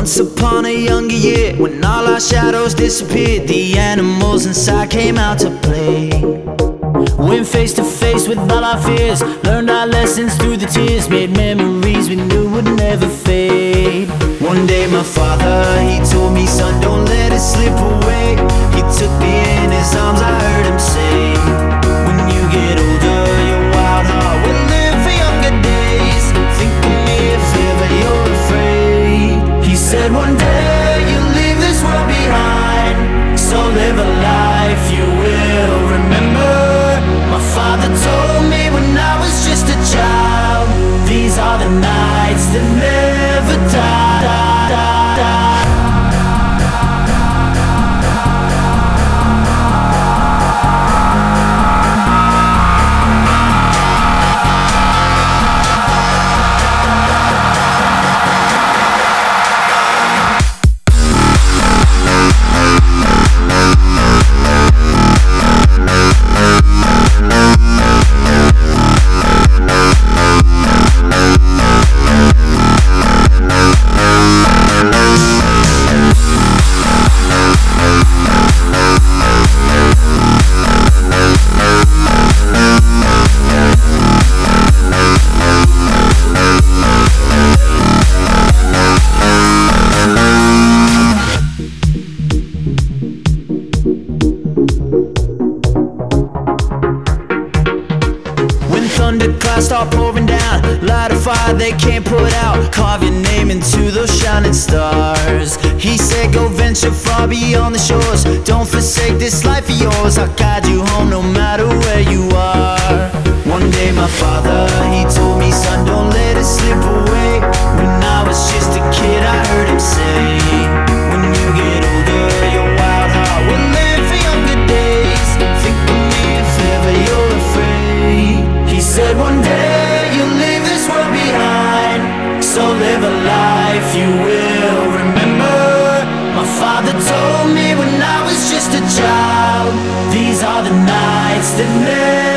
Once upon a younger year, when all our shadows disappeared, the animals inside came out to play. Went face to face with all our fears, learned our lessons through the tears, made memories we knew would never fade. One day my father, he told me, son, don't let it slip away. He took me in his arms, I heard him say, when you get older, your wild heart will live for younger days. Think of me if ever you're afraid. He said one day you'll leave this world behind, so live a life you will remember. My father told me when I was just a child, these are the nights that never die. Thunderclouds start pouring down, light a fire they can't put out, carve your name into those shining stars. He said go venture far beyond the shores, don't forsake this life of yours, I'll guide you home no matter where you are. One day my father, he told me, son, don't let it slip away. When I was just a kid I heard him say, when you get older your wild heart will live for younger days. Think of me if ever you're afraid. He said one day you'll leave this world behind, so live a life you will remember. My father told me when I was just a child, these are the nights that never